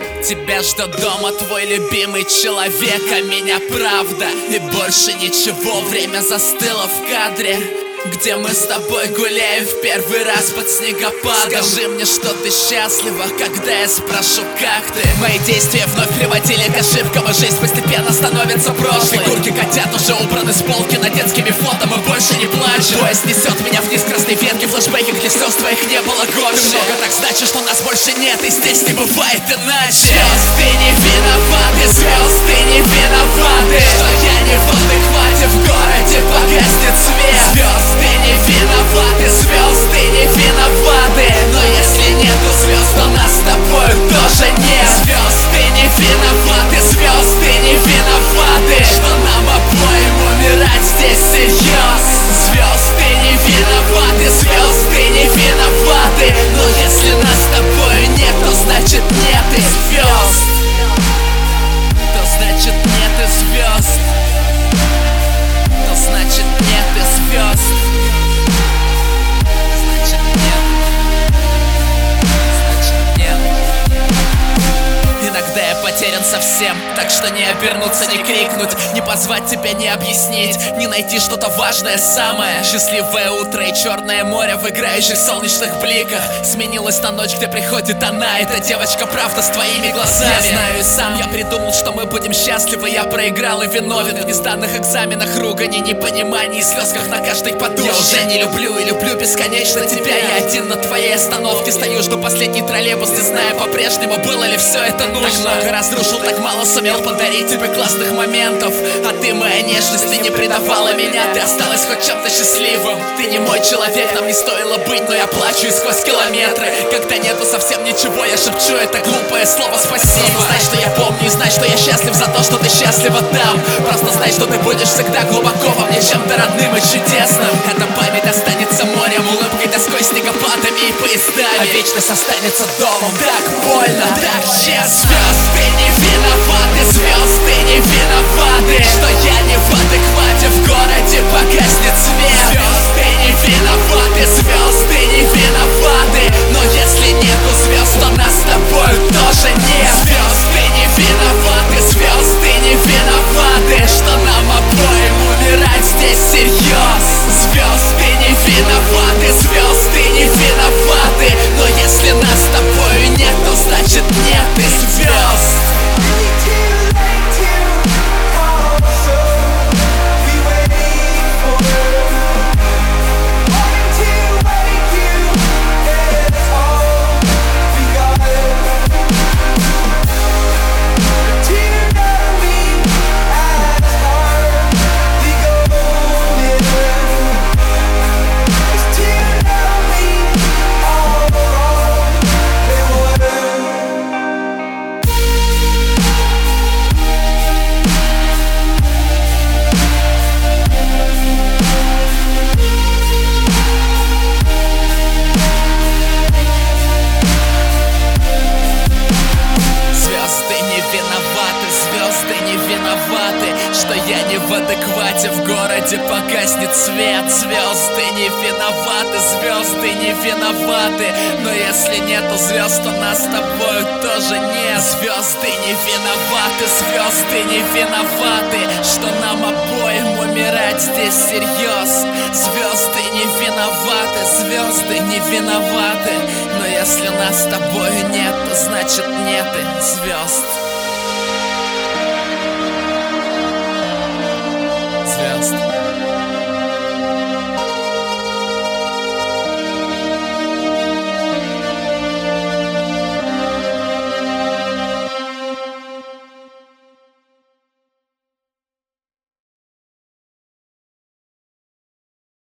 Тебя ждет дома твой любимый человек, а меня правда. И больше ничего, время застыло в кадре, где мы с тобой гуляем в первый раз под снегопадом. Скажи мне, что ты счастлива, когда я спрошу, как ты. Мои действия вновь приводили к ошибкам, и жизнь постепенно становится прошлой. Фигурки котят уже убраны с полки над детскими фото, мы больше не плачем. Поезд несет меня вниз красной ветки, флешбеки, где слез твоих не было горше. Ты много так значит, что нас больше нет, и здесь не бывает иначе. Звезды не виноваты, звезды не виноваты, что я не в адеквате, в городе погаснет свет. Звезды не виноваты, звезды не виноваты, но если нету звезд, то нас с тобой тоже нет. Звезды не виноваты, звезды не виноваты, что нам обоим умирать здесь серьезно. Звезды не виноваты, звезды не виноваты, но если нас с тобой нет, то значит нет и звезд. То значит нет и звезд. То значит нет и звезд. Значит нет. Значит нет. Иногда я потерян совсем, так что не обернуться, не крикнуть, не позвать тебя, не объяснить, не найти что-то важное самое. Счастливое утро и черное море в играющих солнечных бликах сменилась на ночь, где приходит она, эта девочка, правда, с твоими глазами. Я знаю и сам, я придумал, что мы будем счастливы. Я проиграл и виновен в несданных экзаменах, ругани, непониманий, слезках на каждой подушке. Я уже не люблю и люблю бесконечно тебя. Я один на твоей остановке стою, жду последний троллейбус, не зная по-прежнему, было ли все это нужно. Так много разрушил, так мало сумел подарить тебе классных моментов, а ты, моя нежность, ты не предавала меня. Ты осталась хоть чем-то счастливым. Ты не мой человек, нам не стоило быть, но я плачу и сквозь километры. Когда нету совсем ничего, я шепчу это глупое слово спасибо. Знай, что я помню, и знай, что я счастлив за то, что ты счастлива там. Просто знай, что ты будешь всегда глубоко во мне чем-то родным и чудесным. Эта память останется морем, улыбкой, тоской, снегопадами и поездами, а вечность останется домом. Так больно, так честно. Звезды не виноваты, звезды не виноваты, что я не в адеквате, в городе погаснет свет. Звезды не виноваты, звезды не виноваты, но если нету звезд, то нас с тобой тоже нет. Звезды не виноваты, звезды не виноваты, что нам обоим умирать здесь серьезно. Звезды не виноваты, звезды не виноваты, но если нас с тобой нет, то значит нет и звезд. Что я не в адеквате, в городе погаснет свет. Звезды не виноваты, звезды не виноваты, но если нету звезд, то нас с тобой тоже нет. Звезды не виноваты, звезды не виноваты, что нам обоим умирать здесь серьезно. Звезды не виноваты, звезды не виноваты, но если нас с тобой нет, то значит нет и звезд. Звезд.